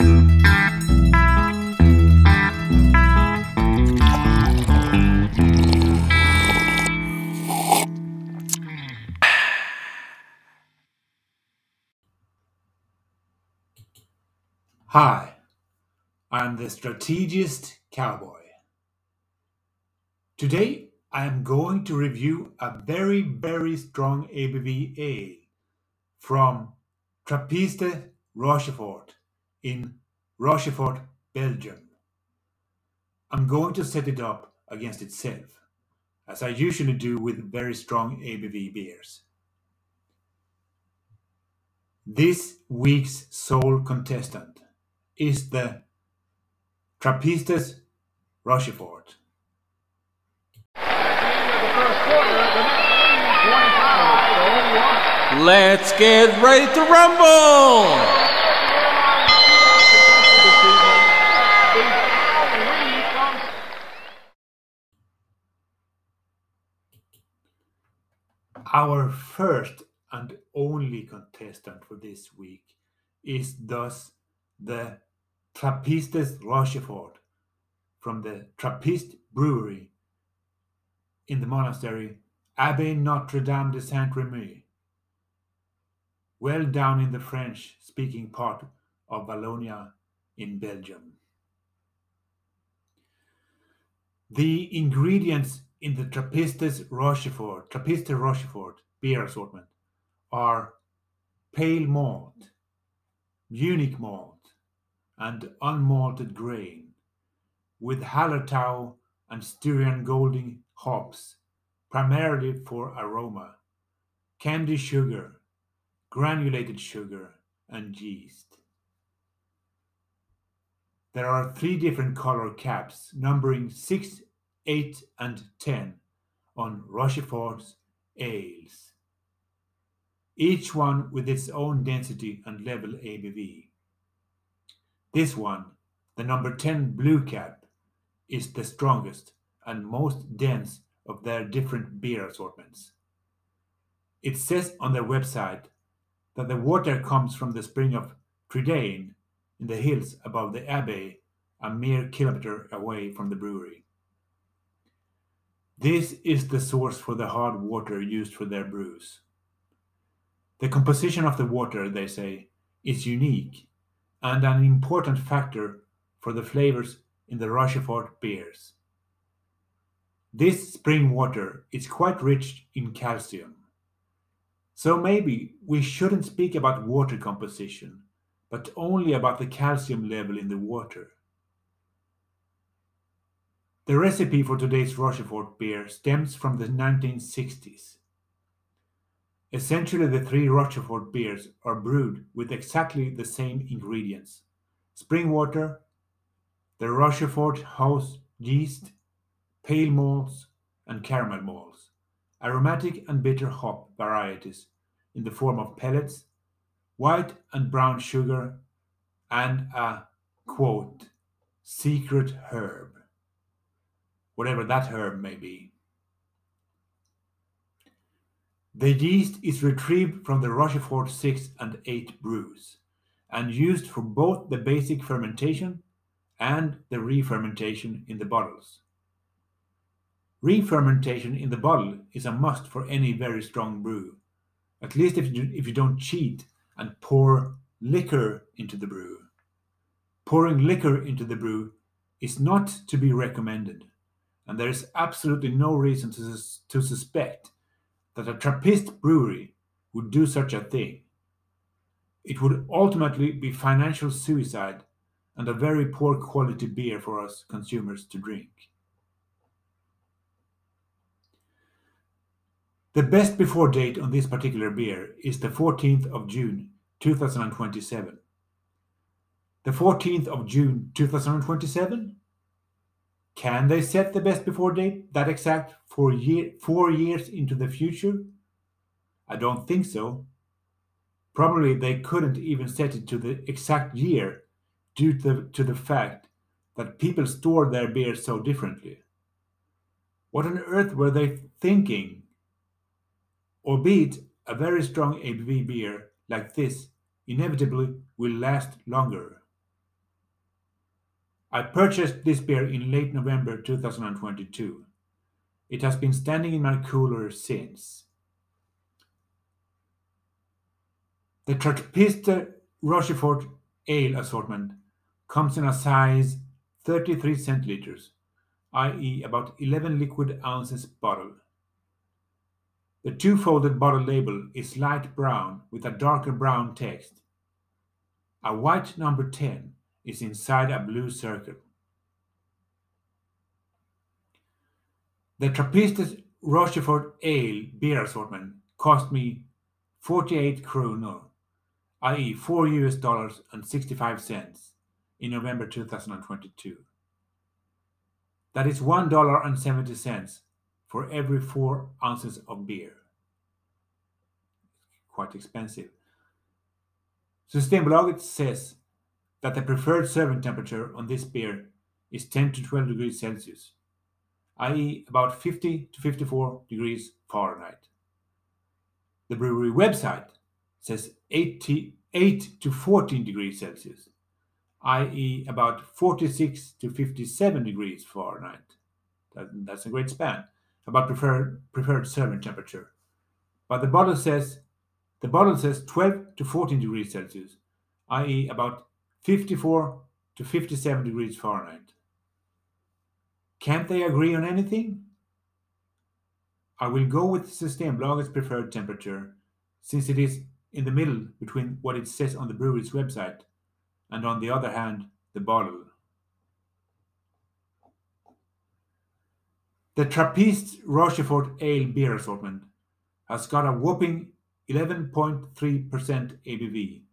Hi, I'm the strategist cowboy. Today I am going to review a very strong ABV ale from Trappiste Rochefort in Rochefort, Belgium. I'm going to set it up against itself, as I usually do with very strong ABV beers. This week's sole contestant is the Trappistes Rochefort. Let's get ready to rumble! Our first and only contestant for this week is thus the Trappistes Rochefort from the Trappist Brewery in the monastery Abbaye Notre Dame de Saint Remy, well down in the French speaking part of Wallonia in Belgium. The ingredients in the Trappistes Rochefort beer assortment are pale malt, Munich malt, and unmalted grain, with Hallertau and Styrian Golding hops, primarily for aroma, candy sugar, granulated sugar, and yeast. There are 3 different color caps numbering 6, 8, and 10 on Rochefort's ales, each one with its own density and level ABV. This one, the number 10 blue cap, is the strongest and most dense of their different beer assortments. It says on their website that the water comes from the spring of Tridane in the hills above the Abbey, a mere kilometer away from the brewery. This is the source for the hard water used for their brews. The composition of the water, they say, is unique and an important factor for the flavors in the Rochefort beers. This spring water is quite rich in calcium. So maybe we shouldn't speak about water composition, but only about the calcium level in the water. The recipe for today's Rochefort beer stems from the 1960s. Essentially, the 3 Rochefort beers are brewed with exactly the same ingredients: spring water, the Rochefort house yeast, pale malts, and caramel malts, aromatic and bitter hop varieties in the form of pellets, white and brown sugar, and a, quote, secret herb, whatever that herb may be. The yeast is retrieved from the Rochefort 6 and 8 brews and used for both the basic fermentation and the re-fermentation in the bottles. Re-fermentation in the bottle is a must for any very strong brew, at least if you don't cheat and pour liquor into the brew. Pouring liquor into the brew is not to be recommended, and there is absolutely no reason to suspect that a Trappist brewery would do such a thing. It would ultimately be financial suicide and a very poor quality beer for us consumers to drink. The best before date on this particular beer is the 14th of June 2027. The 14th of June 2027? Can they set the best before date that exact 4 years into the future? I don't think so. Probably they couldn't even set it to the exact year due to the fact that people store their beer so differently. What on earth were they thinking? Albeit a very strong ABV beer like this inevitably will last longer. I purchased this beer in late November 2022. It has been standing in my cooler since. The Trappist Rochefort Ale assortment comes in a size 33 centiliters, i.e. about 11 liquid ounces bottle. The two-folded bottle label is light brown with a darker brown text. A white number 10 is inside a blue circle. The Trappist Rochefort Ale beer assortment cost me 48 kronor, i.e. $4 and 65 cents in November 2022. That is $1.70 for every 4 ounces of beer. Quite expensive. Systembolaget says that the preferred serving temperature on this beer is 10 to 12 degrees Celsius, i.e. about 50 to 54 degrees Fahrenheit. The brewery website says 8 to 14 degrees Celsius, i.e. about 46 to 57 degrees Fahrenheit. That's a great span about preferred serving temperature. But the bottle says 12 to 14 degrees Celsius, i.e. about 54 to 57 degrees Fahrenheit. Can't they agree on anything? I will go with Systembolaget's preferred temperature, since it is in the middle between what it says on the brewery's website and, on the other hand, the bottle. The Trappist Rochefort Ale beer assortment has got a whopping 11.3% ABV.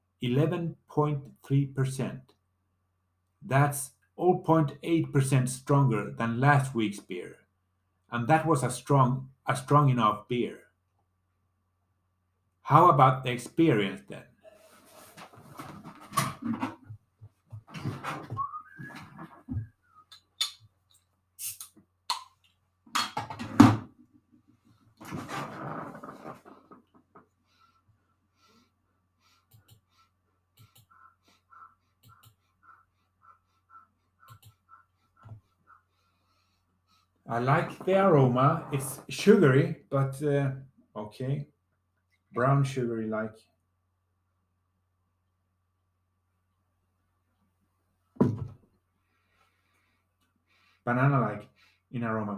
11.3%. That's 0.8% stronger than last week's beer, and that was a strong enough beer. How about the experience then? I like the aroma. It's sugary, but okay. Brown sugary like. Banana like in aroma.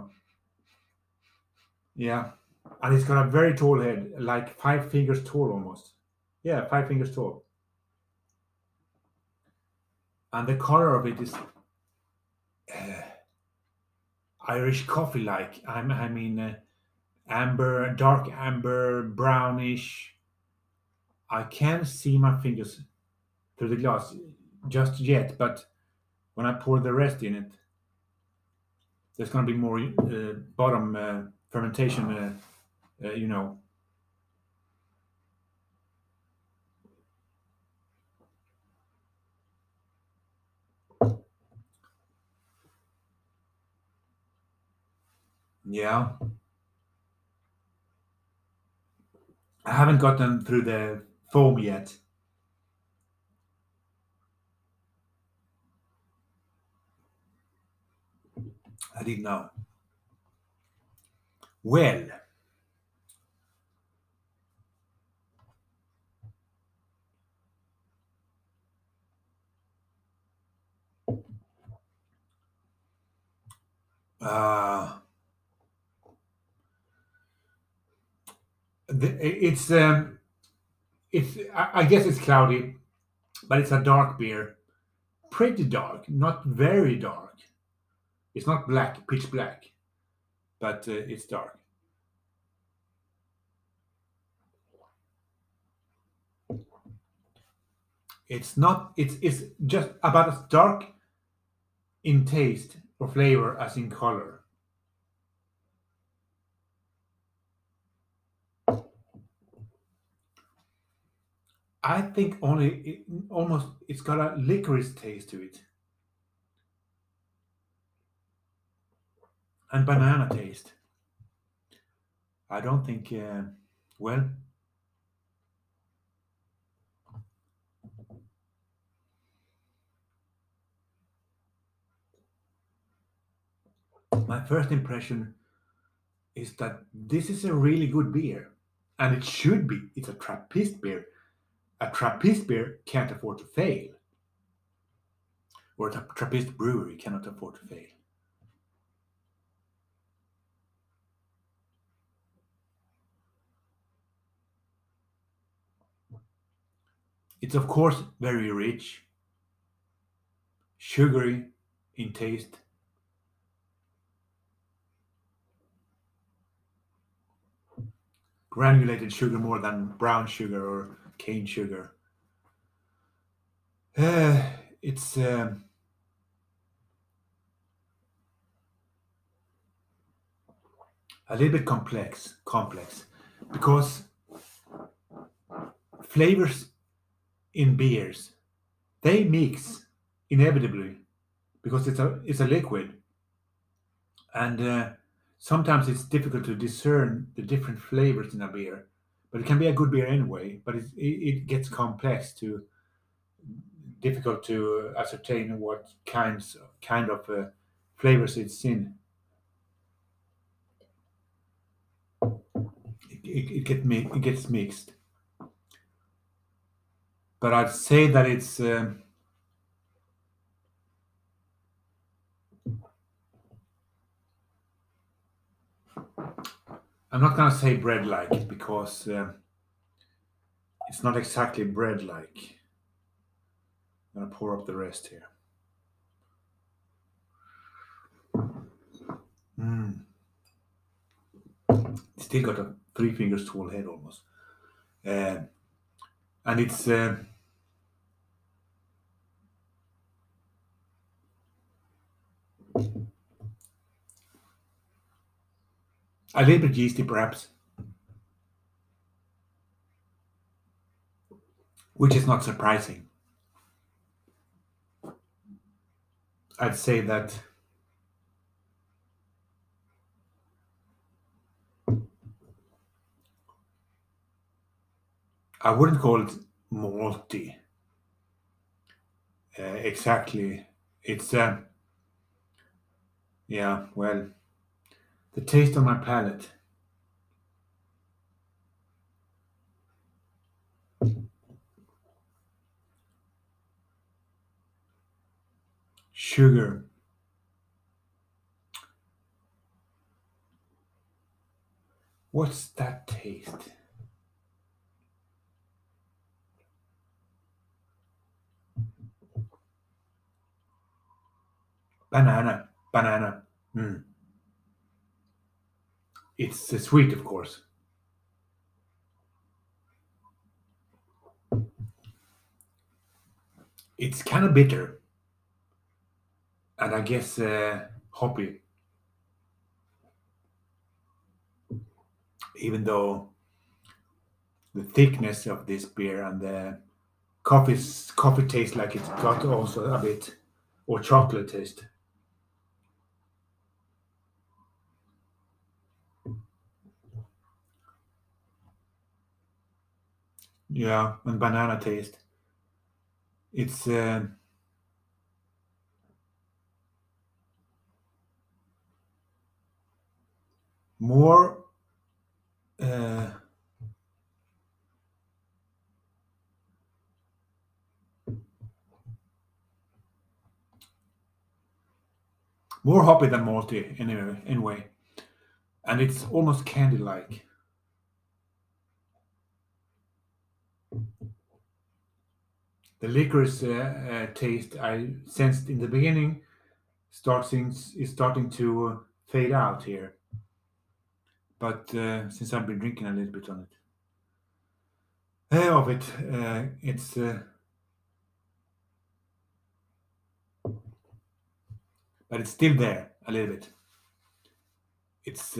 Yeah. And it's got a very tall head, like 5 fingers tall almost. Yeah, 5 fingers tall. And the color of it is Irish coffee like. I mean, amber, dark amber, brownish. I can't see my fingers through the glass just yet, but when I pour the rest in it, there's going to be more bottom fermentation, you know. Yeah. I haven't gotten through the foam yet. I didn't know. Well, it's I guess it's cloudy, but it's a dark beer, pretty dark, not very dark. It's not black, pitch black, but it's dark. It's not. It's just about as dark in taste or flavor as in color. I think almost it's got a licorice taste to it and banana taste. I don't think. Well, My first impression is that this is a really good beer. And it should be. It's a Trappist beer. A Trappist beer can't afford to fail. Or a Trappist brewery cannot afford to fail. It's of course very rich, sugary in taste. Granulated sugar more than brown sugar or cane sugar. It's a little bit complex because flavors in beers, they mix inevitably because it's a liquid, and sometimes it's difficult to discern the different flavors in a beer. But it can be a good beer anyway. But it gets complex to difficult to ascertain what kind of flavors it's in. It gets mixed. But I'd say that it's I'm not gonna say bread-like because it's not exactly bread-like. I'm gonna pour up the rest here. Mm. Still got a three fingers tall head almost, uh, and it's a little bit yeasty perhaps, which is not surprising. I'd say that I wouldn't call it malty exactly. It's yeah, well, the taste on my palate. Sugar. What's that taste? Banana. Mm. It's sweet, of course. It's kind of bitter, and I guess hoppy. Even though the thickness of this beer and the coffee tastes like it's got also a bit or chocolate taste. Yeah, and banana taste. It's more uh, more hoppy than malty anyway, and it's almost candy-like. The licorice taste I sensed in the beginning is starting to fade out here, but since I've been drinking a little bit on it, of it, it's but it's still there a little bit. It's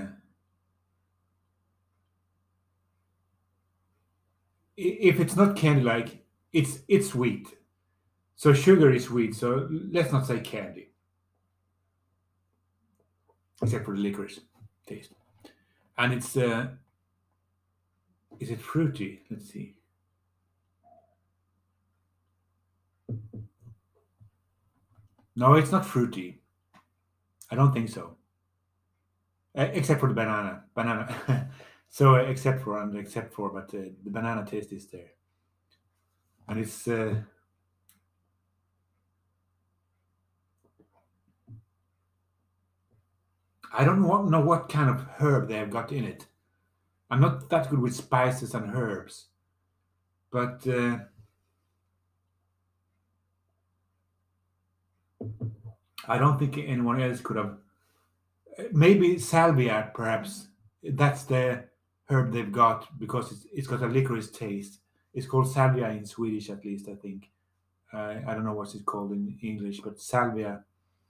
if it's not candy-like, it's sweet. So sugar is sweet. So let's not say candy, except for the licorice taste. And it's is it fruity? Let's see. No, it's not fruity. I don't think so. Except for the banana. So except for, but the banana taste is there, and it's. I don't know what kind of herb they have got in it. I'm not that good with spices and herbs, but I don't think anyone else could have. Maybe salvia, perhaps. That's the herb they've got because it's got a licorice taste. It's called salvia in Swedish, at least, I think. I don't know what's it called in English, but salvia,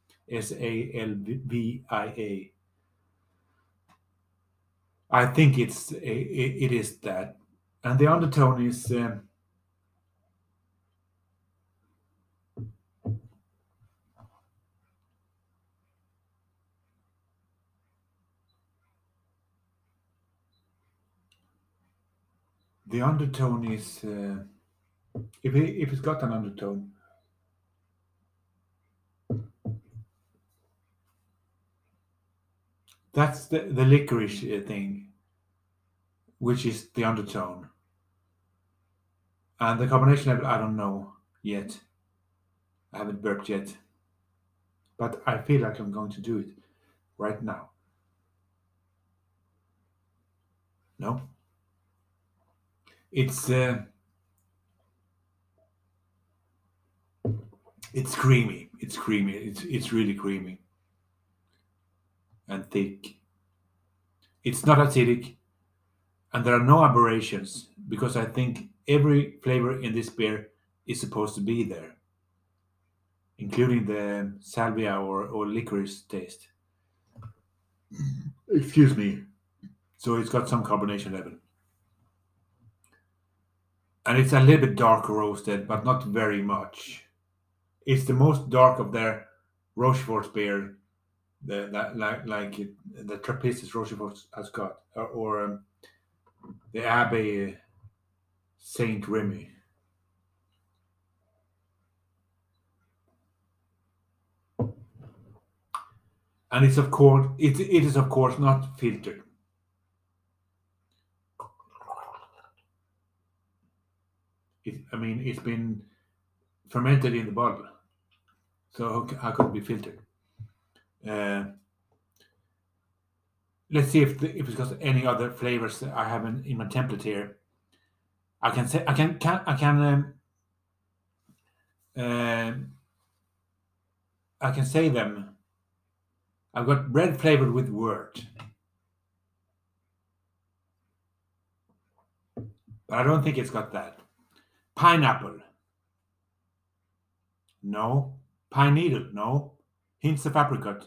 Salvia. I think it is that, and the undertone is. The undertone is if it's got an undertone. That's the licorice thing, which is the undertone. And the combination level, I don't know yet. I haven't burped yet. But I feel like I'm going to do it right now. No? It's creamy. It's creamy. It's really creamy and thick. It's not acidic, and there are no aberrations because I think every flavor in this beer is supposed to be there, including the salvia or licorice taste. Excuse me. So it's got some carbonation level. And it's a little bit dark roasted, but not very much. It's the most dark of their Rochefort beer, the Trappist Rochefort has got, or the Abbey Saint Remy. And it's of course it is of course not filtered. It's been fermented in the bottle, so how could it be filtered? Let's see if it's got any other flavors that I have in my template here. I can say them. I've got bread flavored with wort, but I don't think it's got that. Pineapple. No. Pine needle. No. Hints of apricot.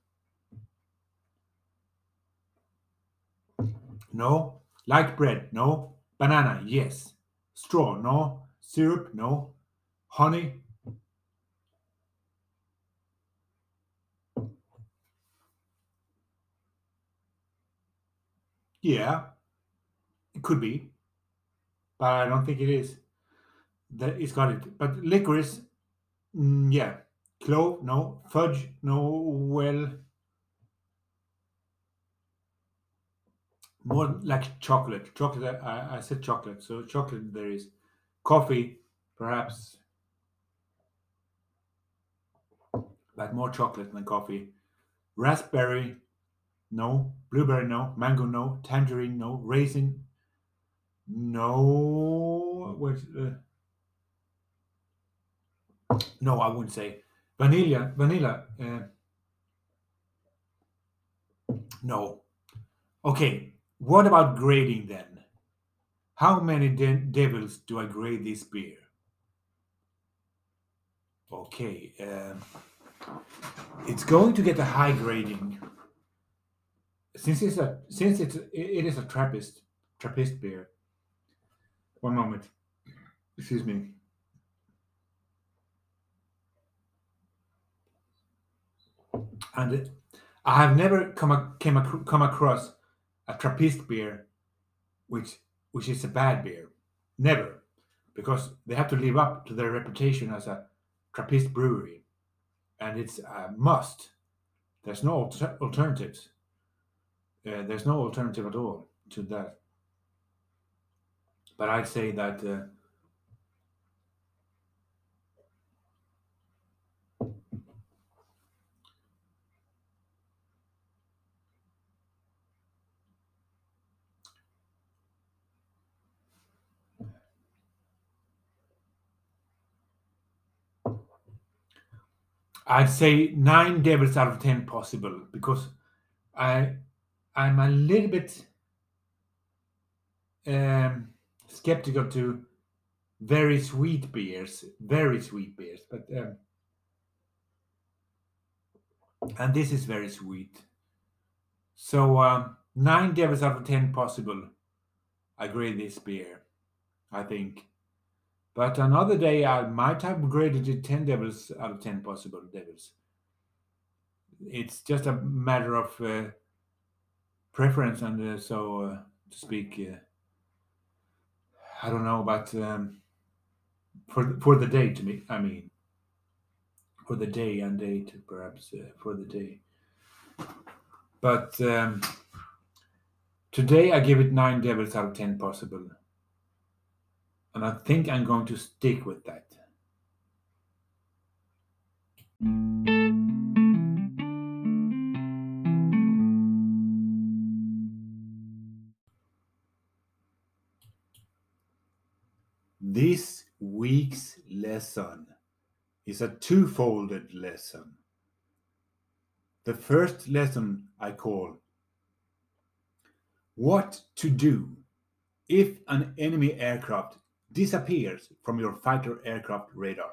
No. Light bread. No. Banana. Yes. Straw. No. Syrup. No. Honey. Yeah. It could be, but I don't think it is. That it's got it. But licorice. Yeah. Clove. No. Fudge. No. Well. More like chocolate. Chocolate. I said chocolate. So chocolate there is. Coffee, perhaps. But more chocolate than coffee. Raspberry, no. Blueberry, no. Mango, no. Tangerine, no. Raisin, no. No, I wouldn't say. Vanilla, no. Okay, what about grading then? How many devils do I grade this beer? Okay, it's going to get a high grading since it is a Trappist beer. One moment, excuse me. And I have never come across a Trappist beer which is a bad beer. Never, because they have to live up to their reputation as a Trappist brewery, and it's a must There's no alternatives. There's no alternative at all to that. But I'd say that I'd say 9 devils out of 10 possible, because I'm a little bit skeptical to very sweet beers, but and this is very sweet. So 9 devils out of 10 possible. I grade this beer, I think. But another day I might have graded it 10 devils out of 10 possible devils. It's just a matter of preference, and so to speak. I don't know, but for the day, to me, I mean, for the day and date, perhaps for the day. But today I give it 9 devils out of 10 possible, and I think I'm going to stick with that. This week's lesson is a two-folded lesson. The first lesson I call What to Do if an enemy aircraft disappears from your fighter aircraft radar.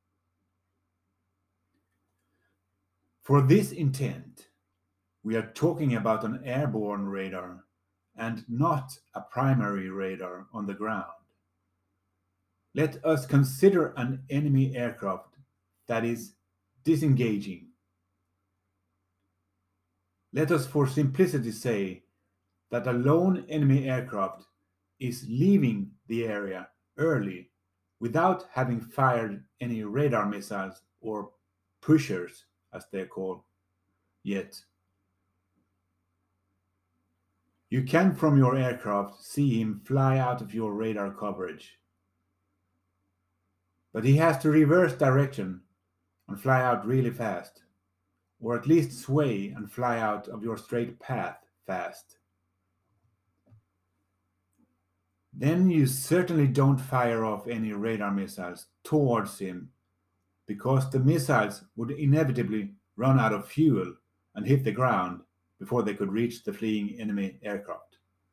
For this intent, we are talking about an airborne radar and not a primary radar on the ground. Let us consider an enemy aircraft that is disengaging. Let us for simplicity say that a lone enemy aircraft is leaving the area early without having fired any radar missiles or pushers, as they're called, yet. You can from your aircraft see him fly out of your radar coverage. But he has to reverse direction and fly out really fast, or at least sway and fly out of your straight path fast. Then you certainly don't fire off any radar missiles towards him, because the missiles would inevitably run out of fuel and hit the ground before they could reach the fleeing enemy aircraft.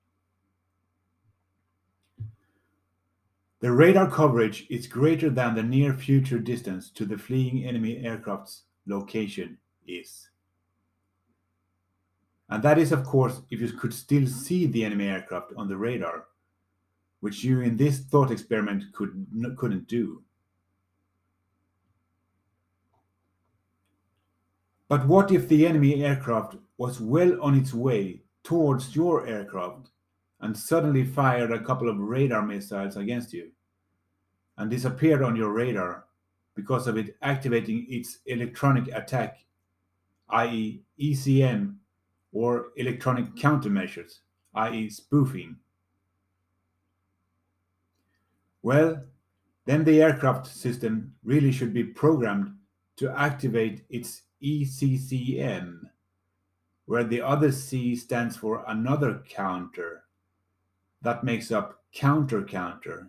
The radar coverage is greater than the near future distance to the fleeing enemy aircraft's location is. And that is, of course, if you could still see the enemy aircraft on the radar, which you in this thought experiment couldn't do. But what if the enemy aircraft was well on its way towards your aircraft and suddenly fired a couple of radar missiles against you and disappeared on your radar because of it activating its electronic attack, i.e. ECM, or electronic countermeasures, i.e. spoofing? Well, then the aircraft system really should be programmed to activate its ECCM, where the other C stands for another counter. That makes up counter-counter.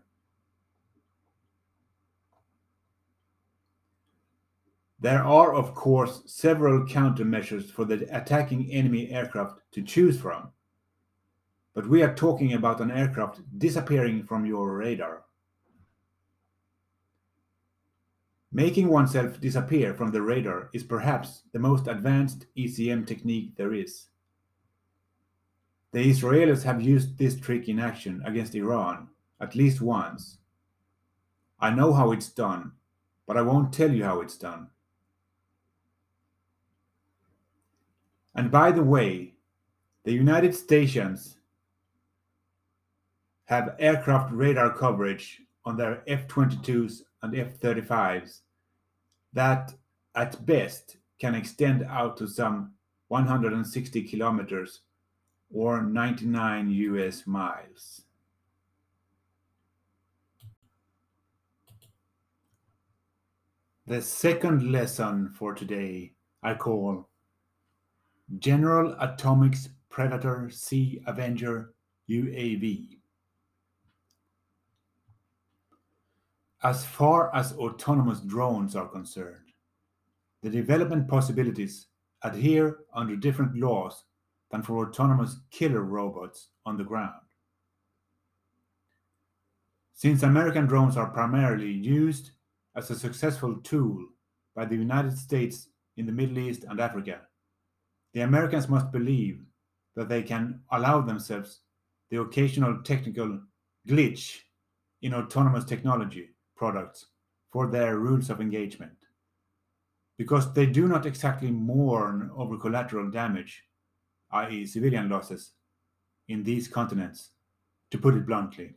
There are, of course, several countermeasures for the attacking enemy aircraft to choose from, but we are talking about an aircraft disappearing from your radar. Making oneself disappear from the radar is perhaps the most advanced ECM technique there is. The Israelis have used this trick in action against Iran at least once. I know how it's done, but I won't tell you how it's done. And by the way, the United States have aircraft radar coverage on their F-22s and F-35s that at best can extend out to some 160 kilometers or 99 US miles. The second lesson for today I call General Atomics Predator Sea Avenger UAV. As far as autonomous drones are concerned, the development possibilities adhere under different laws than for autonomous killer robots on the ground. Since American drones are primarily used as a successful tool by the United States in the Middle East and Africa, the Americans must believe that they can allow themselves the occasional technical glitch in autonomous technology products for their rules of engagement, because they do not exactly mourn over collateral damage, i.e. civilian losses, in these continents, to put it bluntly.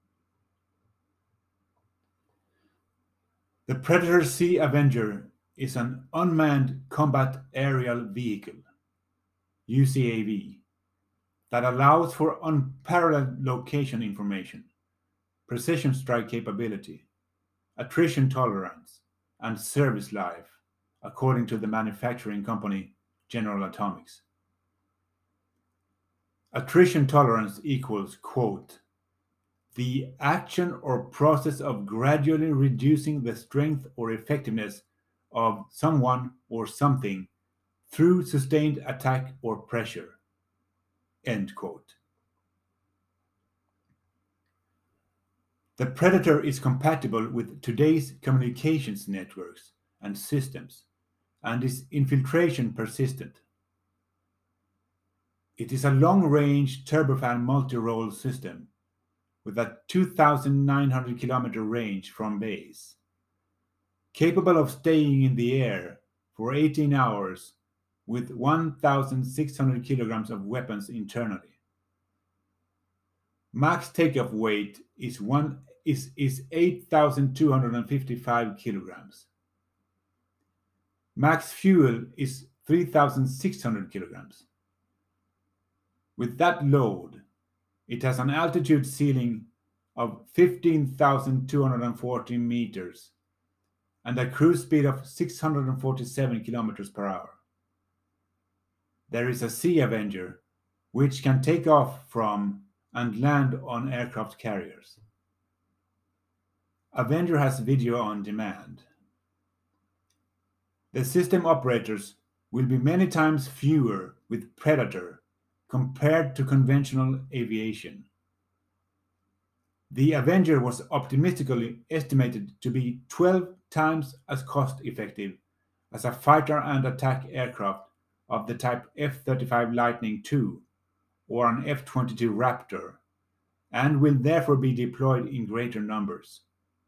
The Predator Sea Avenger is an unmanned combat aerial vehicle, UCAV, that allows for unparalleled location information, precision strike capability, attrition tolerance, and service life, according to the manufacturing company General Atomics. Attrition tolerance equals, quote, the action or process of gradually reducing the strength or effectiveness of someone or something through sustained attack or pressure, end quote. The Predator is compatible with today's communications networks and systems and is infiltration persistent. It is a long-range turbofan multi-role system with a 2,900 kilometer range from base, capable of staying in the air for 18 hours with 1,600 kilograms of weapons internally. Max takeoff weight is 8,255 kilograms. Max fuel is 3,600 kilograms. With that load, it has an altitude ceiling of 15,240 meters and a cruise speed of 647 kilometers per hour. There is a Sea Avenger, which can take off from and land on aircraft carriers. Avenger has video on demand. The system operators will be many times fewer with Predator compared to conventional aviation. The Avenger was optimistically estimated to be 12 times as cost-effective as a fighter and attack aircraft of the type F-35 Lightning II or an F-22 Raptor, and will therefore be deployed in greater numbers.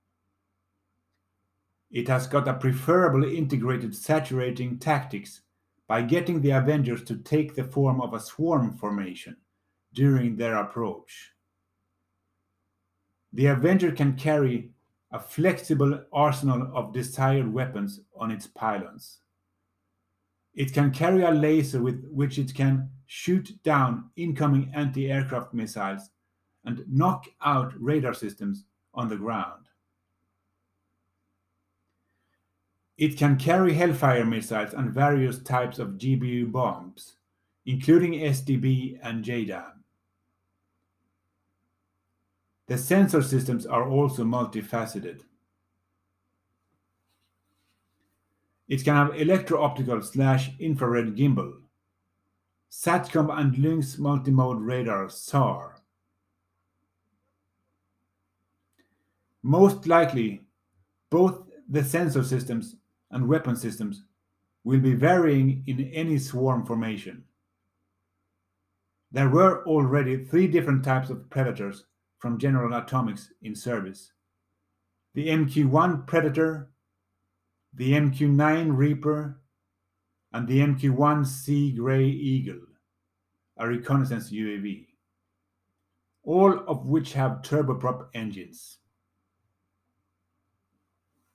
It has got a preferably integrated saturating tactics by getting the Avengers to take the form of a swarm formation during their approach. The Avenger can carry a flexible arsenal of desired weapons on its pylons. It can carry a laser with which it can shoot down incoming anti-aircraft missiles and knock out radar systems on the ground. It can carry Hellfire missiles and various types of GBU bombs, including SDB and JDAM. The sensor systems are also multifaceted. It can have electro-optical/infrared gimbal, SATCOM and Lynx multimode radar SAR. Most likely, both the sensor systems and weapon systems will be varying in any swarm formation. There were already 3 different types of Predators from General Atomics in service: the MQ-1 Predator, the MQ-9 Reaper, and the MQ-1 Sea Grey Eagle, a reconnaissance UAV, all of which have turboprop engines.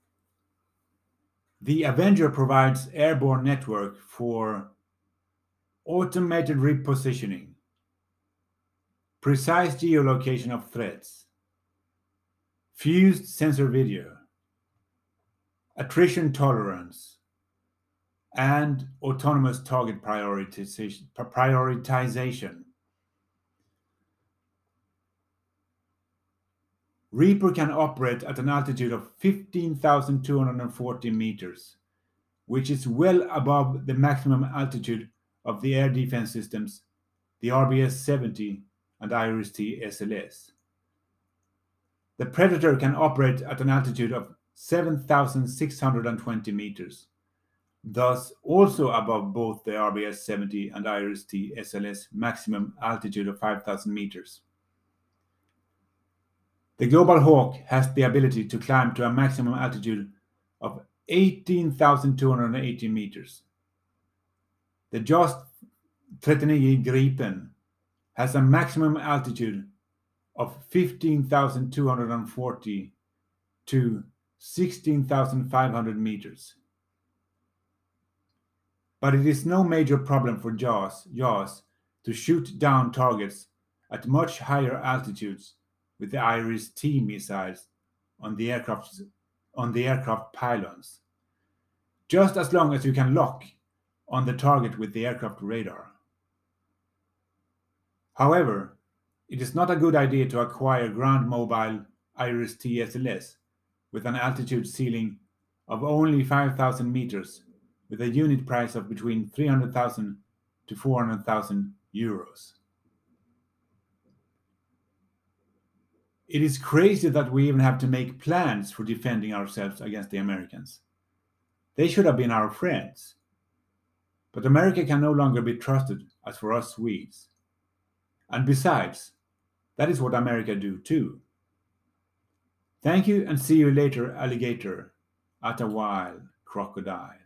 The Avenger provides airborne network for automated repositioning, precise geolocation of threats, fused sensor video, attrition tolerance, and autonomous target prioritization. Reaper can operate at an altitude of 15,240 meters, which is well above the maximum altitude of the air defense systems, the RBS-70 and IRIS-T SLS. The Predator can operate at an altitude of 7,620 meters, thus also above both the RBS-70 and IRIS-T SLS maximum altitude of 5,000 meters. The Global Hawk has the ability to climb to a maximum altitude of 18,280 meters. The JAS 39 Gripen has a maximum altitude of 15,240 to 16,500 meters. But it is no major problem for JAS to shoot down targets at much higher altitudes with the IRIS-T missiles on the aircraft pylons, just as long as you can lock on the target with the aircraft radar. However, it is not a good idea to acquire ground mobile IRIS-T SLS with an altitude ceiling of only 5,000 meters with a unit price of between 300,000 to 400,000 euros. It is crazy that we even have to make plans for defending ourselves against the Americans. They should have been our friends. But America can no longer be trusted as for us Swedes. And besides, that is what America do too. Thank you and see you later, alligator. At a while, crocodile.